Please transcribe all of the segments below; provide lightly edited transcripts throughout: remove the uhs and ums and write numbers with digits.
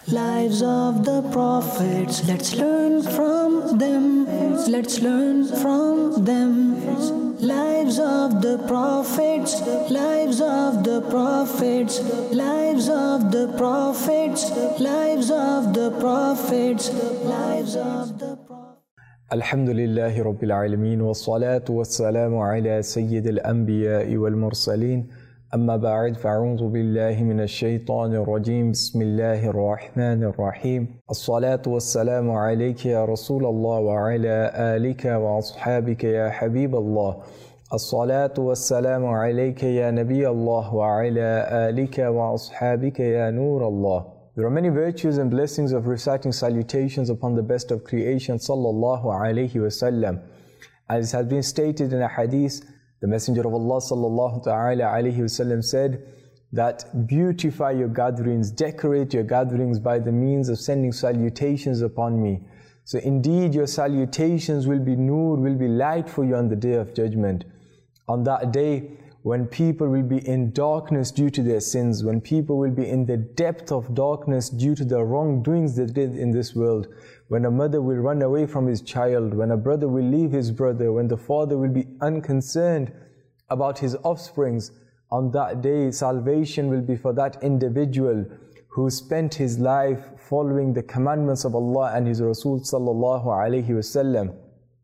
Lives of the prophets, let's learn from them. Let's learn from them. Lives of the prophets, lives of the prophets, lives of the prophets, lives of the prophets, lives of the prophets. Alhamdulillahi Rabbil Alameen wa salatu wa salamu ala Sayyid al-Anbiya wal Mursaleen. أما بعد فأعوذ بالله من الشيطان الرجيم بسم الله الرحمن الرحيم الصلاة والسلام عليك يا رسول الله وعلى آلك وأصحابك يا حبيب الله الصلاة والسلام عليك يا نبي الله وعلى آلك وأصحابك يا نور الله. There are many virtues and blessings of reciting salutations upon the best of creation sallallahu alayhi wasallam. As has been stated in a hadith, the Messenger of Allah sallallahu ta'ala alayhi wasallam said that beautify your gatherings, decorate your gatherings by the means of sending salutations upon me. So indeed your salutations will be nur, will be light for you on the day of judgment. On that day when people will be in darkness due to their sins, when people will be in the depth of darkness due to the wrongdoings they did in this world, when a mother will run away from his child, when a brother will leave his brother, when the father will be unconcerned about his offsprings, on that day salvation will be for that individual who spent his life following the commandments of Allah and His Rasul sallallahu alayhi wasallam.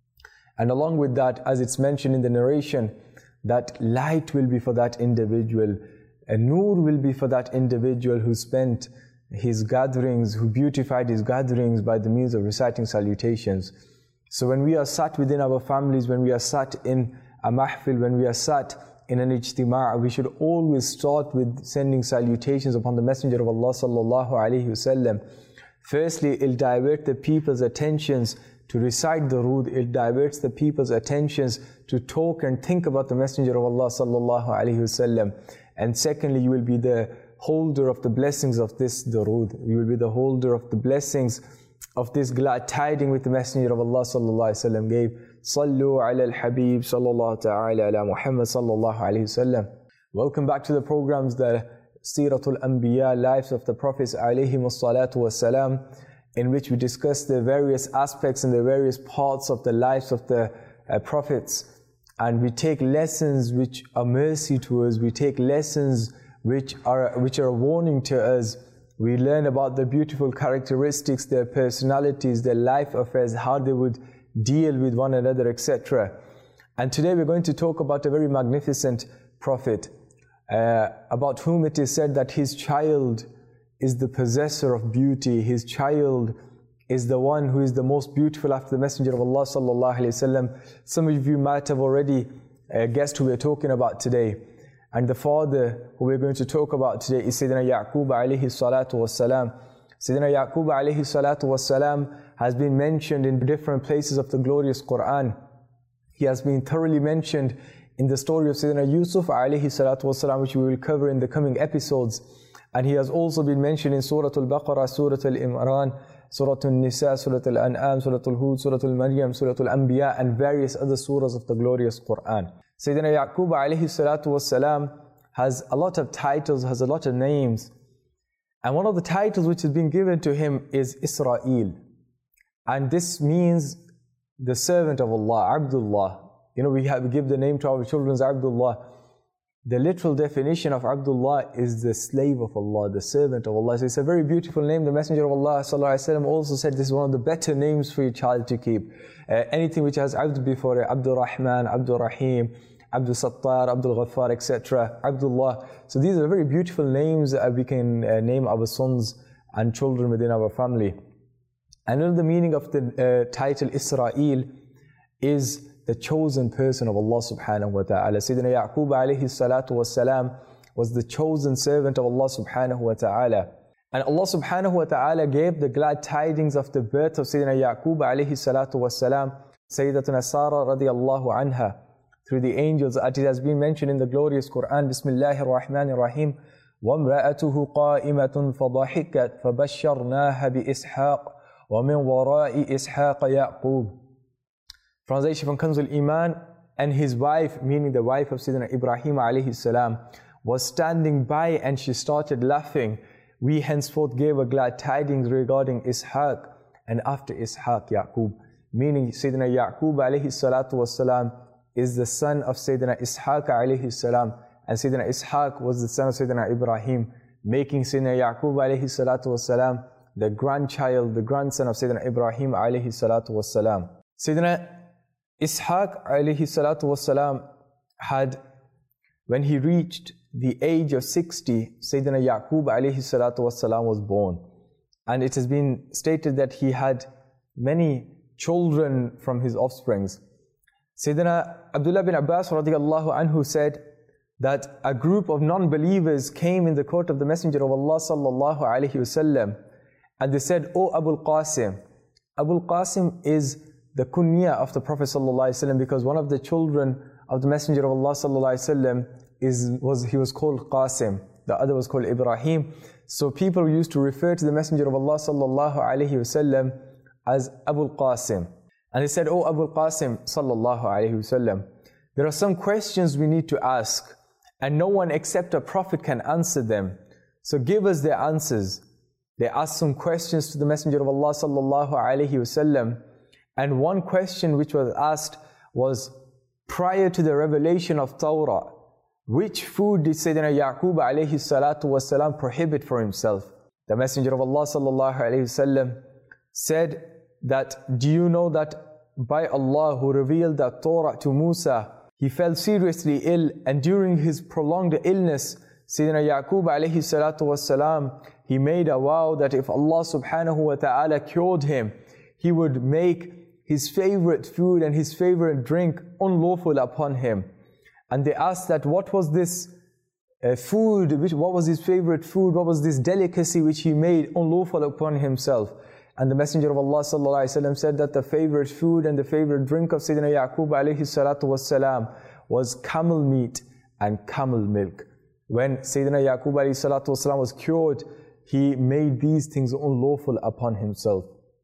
And along with that, as it's mentioned in the narration, that light will be for that individual, a nur will be for that individual who spent his gatherings, who beautified his gatherings by the means of reciting salutations. So when we are sat within our families, when we are sat in a mahfil, when we are sat in an ijtima', we should always start with sending salutations upon the Messenger of Allah sallallahu alayhi wasallam. Firstly, it'll divert the people's attentions to recite Durood, it diverts the people's attentions to talk and think about the Messenger of Allah sallallahu alayhi wasallam. And secondly, you will be the holder of the blessings of this Durood. You will be the holder of the blessings of this glad tiding with the Messenger of Allah sallallahu alayhi wasallam gave. Sallu ala al-Habib sallallahu ta'ala ala Muhammad sallallahu alayhi wasallam. Welcome back to the programs, the Siratul Anbiya, Lives of the Prophets alayhim as-salatu was-salam, in which we discuss the various aspects and the various parts of the lives of the prophets. And we take lessons which are mercy to us, we take lessons which are a warning to us. We learn about the beautiful characteristics, their personalities, their life affairs, how they would deal with one another, etc. And today we're going to talk about a very magnificent prophet, about whom it is said that his child is the possessor of beauty, his child is the one who is the most beautiful after the Messenger of Allah sallallahu alayhi wasallam. Some of you might have already guessed who we're talking about today. And the father who we're going to talk about today is Sayyidina Ya'qub alayhi salatu wassalam. Sayyidina Ya'qub alayhi salatu wassalam has been mentioned in different places of the glorious Quran. He has been thoroughly mentioned in the story of Sayyidina Yusuf alayhi salatu wassalam, which we will cover in the coming episodes. And he has also been mentioned in Surah Al-Baqarah, Surah Al-Imran, Surah Al-Nisa, Surah Al-An'am, Surah Al-Hud, Surah Al-Maryam, Surah Al-Anbiya, and various other surahs of the glorious Quran. Sayyidina Ya'qub alayhi salatu wassalam has a lot of titles, has a lot of names. And one of the titles which has been given to him is Israel. And this means the servant of Allah, Abdullah. You know, we give the name to our children as Abdullah. The literal definition of Abdullah is the slave of Allah, the servant of Allah. So it's a very beautiful name. The Messenger of Allah sallallahu alaihi wasallam also said this is one of the better names for your child to keep. Anything which has Abd before it, Abdul Rahman, Abdul Rahim, Abdul Sattar, Abdul Ghaffar, etc. Abdullah. So these are very beautiful names that we can name our sons and children within our family. Another meaning of the title Israel is the chosen person of Allah subhanahu wa ta'ala. Sayyidina Ya'qub alayhi salatu wassalam was the chosen servant of Allah subhanahu wa ta'ala. And Allah subhanahu wa ta'ala gave the glad tidings of the birth of Sayyidina Ya'qub alayhi salatu wassalam, Sayyidatuna Sarah radiyallahu anha, through the angels, as it has been mentioned in the glorious Quran. Bismillahir Rahmanir Rahim. وَامْرَأَتُهُ قَائِمَةٌ فَضَحِكَتْ فَبَشَّرْنَاهَ بِإِسْحَاقَ وَمِنْ وَرَاءِ إِسْحَاقَ يَعْقُوبَ. Translation from Kanzul Iman. And his wife, meaning the wife of Sayyidina Ibrahim alayhi salam, was standing by and she started laughing We henceforth gave a glad tidings regarding Ishaq, and after Ishaq, Yaqub. Meaning Sayyidina Yaqub alayhi salatu wasalam is the son of Sayyidina Ishaq alayhi salam, and Sayyidina Ishaq was the son of Sayyidina Ibrahim, making Sayyidina Yaqub alayhi salatu wasalam the grandchild, the grandson of Sayyidina Ibrahim alayhi salatu wasalam. Sayyidina Ishaq alayhi salatu wasalam had, when he reached the age of 60, Sayyidina Yaqub alayhi salatu wasalam was born. And it has been stated that he had many children from his offsprings. Sayyidina Abdullah bin Abbas radiallahu anhu said that a group of non-believers came in the court of the Messenger of Allah sallallahu alayhi wasallam, and they said, "O Abul Qasim." Abul Qasim is the kunya of the Prophet sallallahu alayhi wasallam, because one of the children of the Messenger of Allah sallallahu alayhi wasallam he was called Qasim, the other was called Ibrahim. So people used to refer to the Messenger of Allah sallallahu alayhi wasallam as Abul Qasim. And they said, "O Abul Qasim sallallahu alayhi wasallam, there are some questions we need to ask, and no one except a prophet can answer them. So give us their answers." They asked some questions to the Messenger of Allah sallallahu alayhi wasallam, and one question which was asked was, prior to the revelation of Torah, which food did Sayyidina Yaqub alayhi salatu wasalam prohibit for himself? The Messenger of Allah sallallahu alayhi wasallam said that, "Do you know that by Allah who revealed that Torah to Musa, he fell seriously ill, and during his prolonged illness, Sayyidina Yaqub alayhi salatu wasalam, he made a vow that if Allah subhanahu wa ta'ala cured him, he would make his favorite food and his favorite drink unlawful upon him." And they asked that what was this food, what was his favorite food, what was this delicacy which he made unlawful upon himself? And the Messenger of Allah sallallahu alaihi wasallam said that the favorite food and the favorite drink of Sayyidina Yaqub alayhi salatu wasalam was camel meat and camel milk. When Sayyidina Yaqub alayhi salatu wasalam was cured, he made these things unlawful upon himself.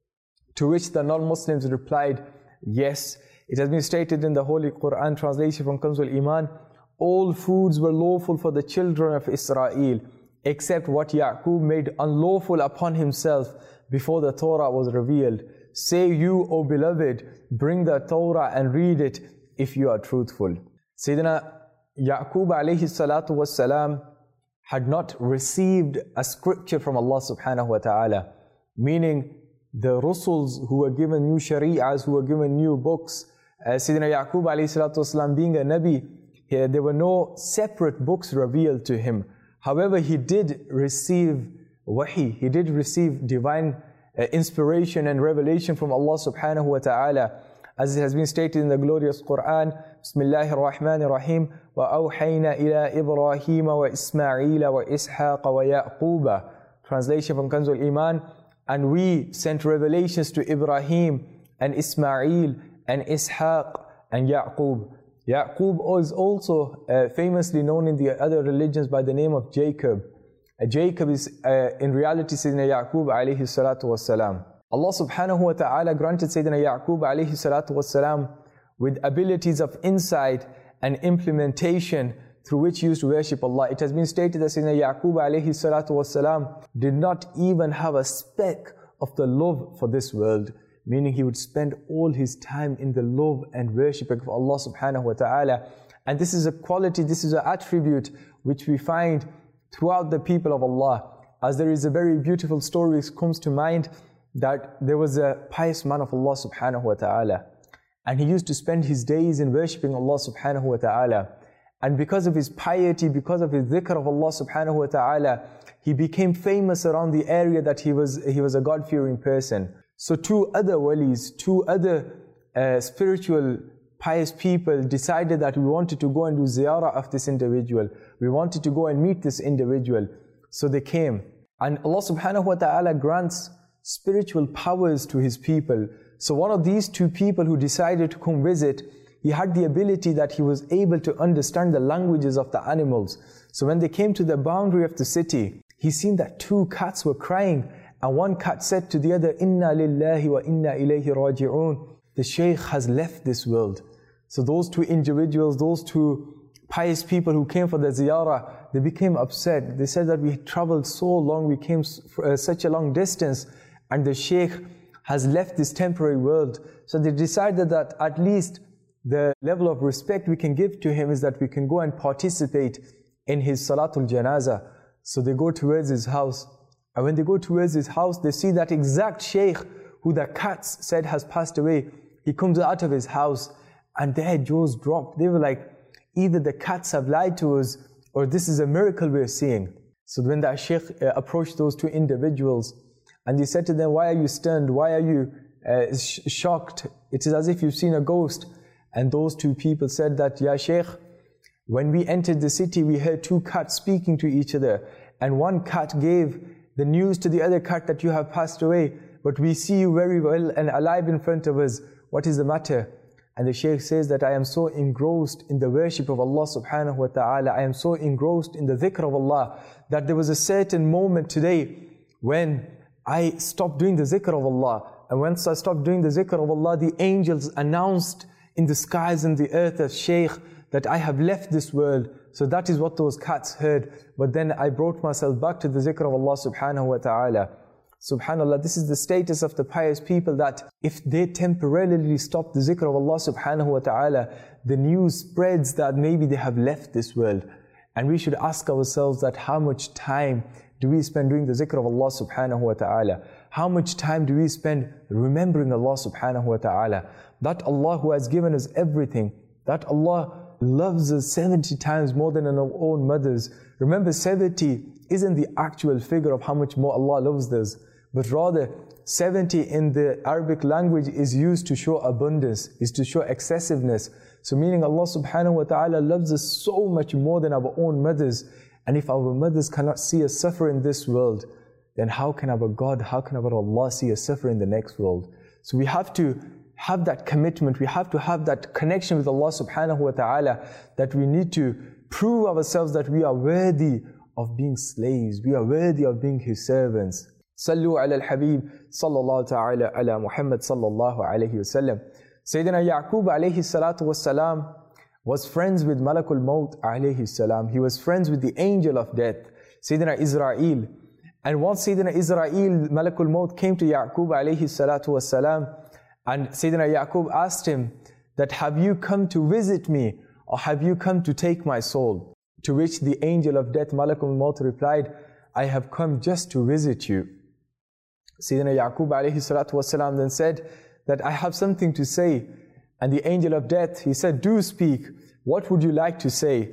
To which the non-Muslims replied, yes. It has been stated in the Holy Quran translation from Kanzul Iman, all foods were lawful for the children of Israel, except what Yaqub made unlawful upon himself before the Torah was revealed. Say you, O beloved, bring the Torah and read it if you are truthful. Sayyidina Yaqub alayhi salatu wassalam had not received a scripture from Allah subhanahu wa ta'ala, meaning the Rusuls who were given new Shari'as, who were given new books. Sayyidina Yaqub alayhi salatu wasalam being a Nabi, there were no separate books revealed to him. However, he did receive wahi, he did receive divine inspiration and revelation from Allah subhanahu wa ta'ala, as it has been stated in the glorious Quran. Bismillahir Rahmanir Rahim. وَأَوْحَيْنَا إِلَىٰ إِبْرَاهِيمَ وَإِسْمَاعِيلَ وَإِسْحَاقَ وَيَعْقُوبَ. Translation from Kanzul Iman. And we sent revelations to Ibrahim and Ismail and Ishaq and Yaqub. Yaqub is also famously known in the other religions by the name of Jacob. Jacob is in reality Sayyidina Yaqub alayhi salatu wassalam. Allah subhanahu wa ta'ala granted Sayyidina Yaqub alayhi salatu wassalam with abilities of insight and implementation through which he used to worship Allah. It has been stated that Sayyidina Yaqub alayhi salatu wassalam did not even have a speck of the love for this world, meaning he would spend all his time in the love and worship of Allah subhanahu wa ta'ala. And this is a quality, this is an attribute which we find throughout the people of Allah. As there is a very beautiful story which comes to mind, that there was a pious man of Allah subhanahu wa ta'ala, and he used to spend his days in worshipping Allah subhanahu wa ta'ala. And because of his piety, because of his dhikr of Allah subhanahu wa ta'ala, he became famous around the area that he was a God-fearing person. So two other walis, two other spiritual pious people decided that we wanted to go and do ziyarah of this individual. We wanted to go and meet this individual. So they came. And Allah subhanahu wa ta'ala grants spiritual powers to His people. So one of these two people who decided to come visit, he had the ability that he was able to understand the languages of the animals. So when they came to the boundary of the city, he seen that two cats were crying, and one cat said to the other, "Inna lillahi wa inna ilayhi raji'un." The Shaykh has left this world. So those two individuals, those two pious people who came for the ziyarah, they became upset. They said that we traveled so long, we came such a long distance, and the Shaykh has left this temporary world. So they decided that at least the level of respect we can give to him is that we can go and participate in his Salatul Janazah. So they go towards his house. And when they go towards his house, they see that exact Shaykh who the cats said has passed away. He comes out of his house and their jaws dropped. They were like, either the cats have lied to us or this is a miracle we're seeing. So when the Shaykh approached those two individuals and he said to them, why are you stunned? Why are you shocked? It is as if you've seen a ghost. And those two people said that, Ya Shaykh, when we entered the city, we heard two cats speaking to each other. And one cat gave the news to the other cat that you have passed away, but we see you very well and alive in front of us. What is the matter? And the Shaykh says that I am so engrossed in the worship of Allah subhanahu wa ta'ala, I am so engrossed in the dhikr of Allah, that there was a certain moment today when I stopped doing the zikr of Allah. And once I stopped doing the zikr of Allah, the angels announced in the skies and the earth as Shaykh that I have left this world. So that is what those cats heard. But then I brought myself back to the zikr of Allah subhanahu wa ta'ala. Subhanallah, this is the status of the pious people, that if they temporarily stop the zikr of Allah subhanahu wa ta'ala, the news spreads that maybe they have left this world. And we should ask ourselves that how much time do we spend doing the zikr of Allah subhanahu wa ta'ala? How much time do we spend remembering Allah subhanahu wa ta'ala? That Allah who has given us everything, that Allah loves us 70 times more than our own mothers. Remember, 70 isn't the actual figure of how much more Allah loves us, but rather 70 in the Arabic language is used to show abundance, is to show excessiveness. So meaning Allah subhanahu wa ta'ala loves us so much more than our own mothers. And if our mothers cannot see us suffer in this world, then how can our God, how can our Allah see us suffer in the next world? So we have to have that commitment, we have to have that connection with Allah subhanahu wa ta'ala, that we need to prove ourselves that we are worthy of being slaves, we are worthy of being His servants. Sallu ala al-Habib sallallahu ta'ala ala Muhammad sallallahu alayhi wa sallam. Sayyidina Ya'qub alayhi salatu was salam was friends with Malakul Maut alayhi salam. He was friends with the angel of death, Sayyidina Israel. And once Sayyidina Israel, Malakul Maut, came to Ya'qub alayhi salatu was salam, and Sayyidina Ya'qub asked him that, have you come to visit me or have you come to take my soul? To which the angel of death, Malakul Maut, replied, I have come just to visit you. Sayyidina Ya'qub alayhi salatu wasalam then said that I have something to say. And the angel of death, he said, do speak. What would you like to say?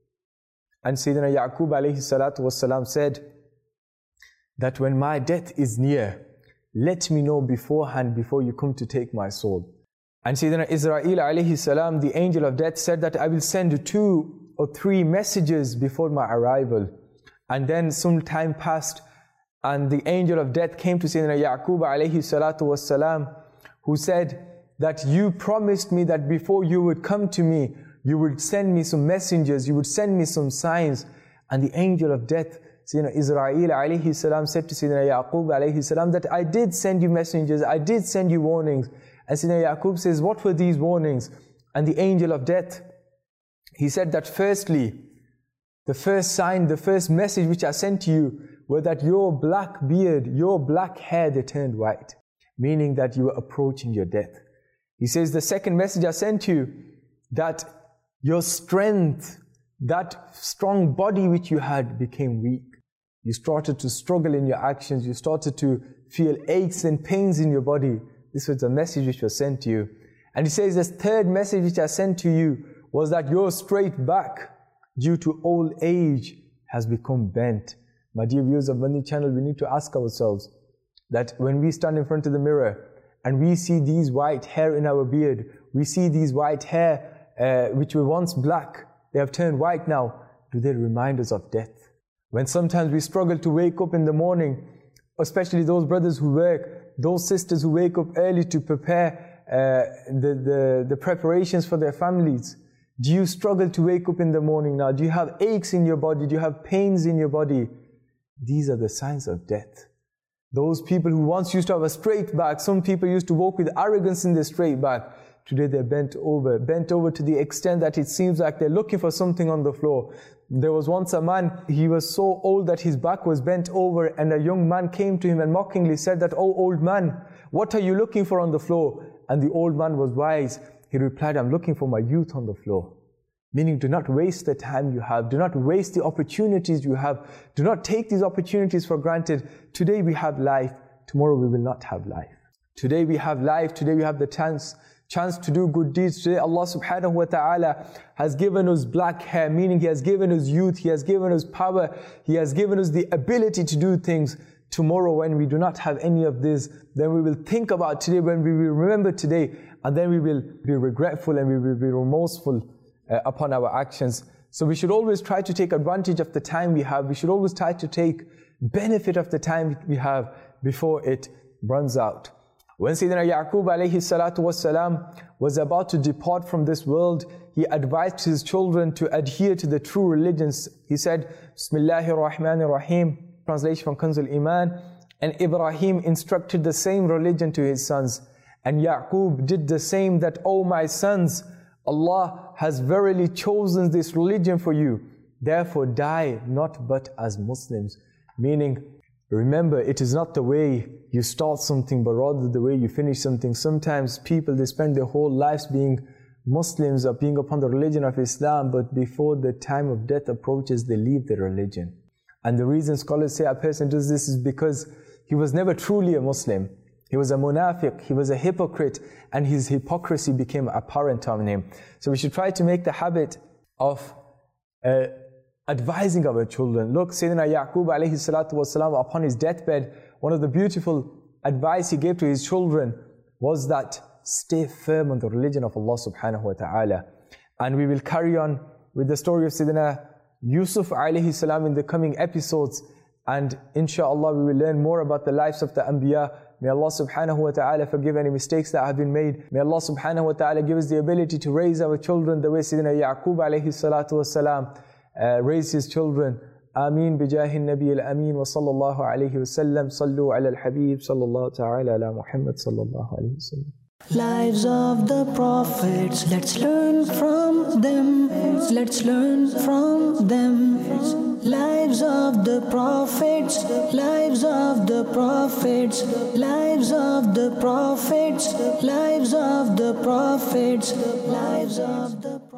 And Sayyidina Ya'qub alayhi salatu wasalam said that when my death is near, let me know beforehand before you come to take my soul. And Sayyidina Israel alayhi salam, the angel of death, said that I will send 2 or 3 messages before my arrival. And then some time passed, and the angel of death came to Sayyidina Ya'qub alayhi salatu wassalam, who said that you promised me that before you would come to me, you would send me some messengers, you would send me some signs. And the angel of death, Sayyidina Israel alayhi salam, said to Sayyidina Ya'qub alayhi salam that I did send you messengers, I did send you warnings. And Sayyidina Ya'qub says, what were these warnings? And the angel of death, he said that firstly, the first sign, the first message which I sent to you were that your black beard, your black hair, they turned white, meaning that you were approaching your death. He says the second message I sent you, that your strength, that strong body which you had became weak. You started to struggle in your actions, you started to feel aches and pains in your body. This was the message which was sent to you. And he says the third message which I sent to you was that your straight back, due to old age, has become bent. My dear viewers of Madani channel, we need to ask ourselves that when we stand in front of the mirror and we see these white hair in our beard, we see these white hair which were once black, they have turned white now, do they remind us of death? When sometimes we struggle to wake up in the morning, especially those brothers who work, those sisters who wake up early to prepare the preparations for their families. Do you struggle to wake up in the morning now? Do you have aches in your body? Do you have pains in your body? These are the signs of death. Those people who once used to have a straight back, some people used to walk with arrogance in their straight back. Today they're bent over to the extent that it seems like they're looking for something on the floor. There was once a man, he was so old that his back was bent over, and a young man came to him and mockingly said that, "Oh old man, what are you looking for on the floor?" And the old man was wise. He replied, "I'm looking for my youth on the floor." Meaning, do not waste the time you have. Do not waste the opportunities you have. Do not take these opportunities for granted. Today we have life. Tomorrow we will not have life. Today we have life. Today we have the chance to do good deeds. Today Allah subhanahu wa ta'ala has given us black hair, meaning He has given us youth, He has given us power, He has given us the ability to do things. Tomorrow when we do not have any of this, then we will think about today, when we will remember today, and then we will be regretful and we will be remorseful upon our actions. So we should always try to take advantage of the time we have. We should always try to take benefit of the time we have before it runs out. When Sayyidina Yaqub alayhi salatu wassalam was about to depart from this world, he advised his children to adhere to the true religions. He said, Bismillahir Rahmanir Rahim, translation from Kanzul Iman, and Ibrahim instructed the same religion to his sons. And Yaqub did the same, that, "O my sons, Allah has verily chosen this religion for you. Therefore die not but as Muslims." Meaning, remember, it is not the way you start something, but rather the way you finish something. Sometimes people, they spend their whole lives being Muslims or being upon the religion of Islam, but before the time of death approaches, they leave the religion. And the reason scholars say a person does this is because he was never truly a Muslim. He was a munafiq, he was a hypocrite, and his hypocrisy became apparent on him. So we should try to make the habit of advising our children. Look, Sayyidina Yaqub alayhi salatu wasalam, upon his deathbed, one of the beautiful advice he gave to his children was that stay firm on the religion of Allah subhanahu wa ta'ala. And we will carry on with the story of Sayyidina Yusuf alayhi salam in the coming episodes, and inshallah we will learn more about the lives of the Anbiya. May Allah subhanahu wa ta'ala forgive any mistakes that have been made. May Allah subhanahu wa ta'ala give us the ability to raise our children the way Sayyidina Yaqub alayhi salatu wasalam raised his children. Ameen bijahi nabi al-ameen wa sallallahu alayhi wa sallam. Sallu ala al-habib sallallahu ta'ala ala Muhammad sallallahu alayhi wa sallam. Lives of the prophets, let's learn from them. Let's learn from them. Lives of the prophets, lives of the prophets, lives of the prophets, lives of the prophets, lives of the prophets.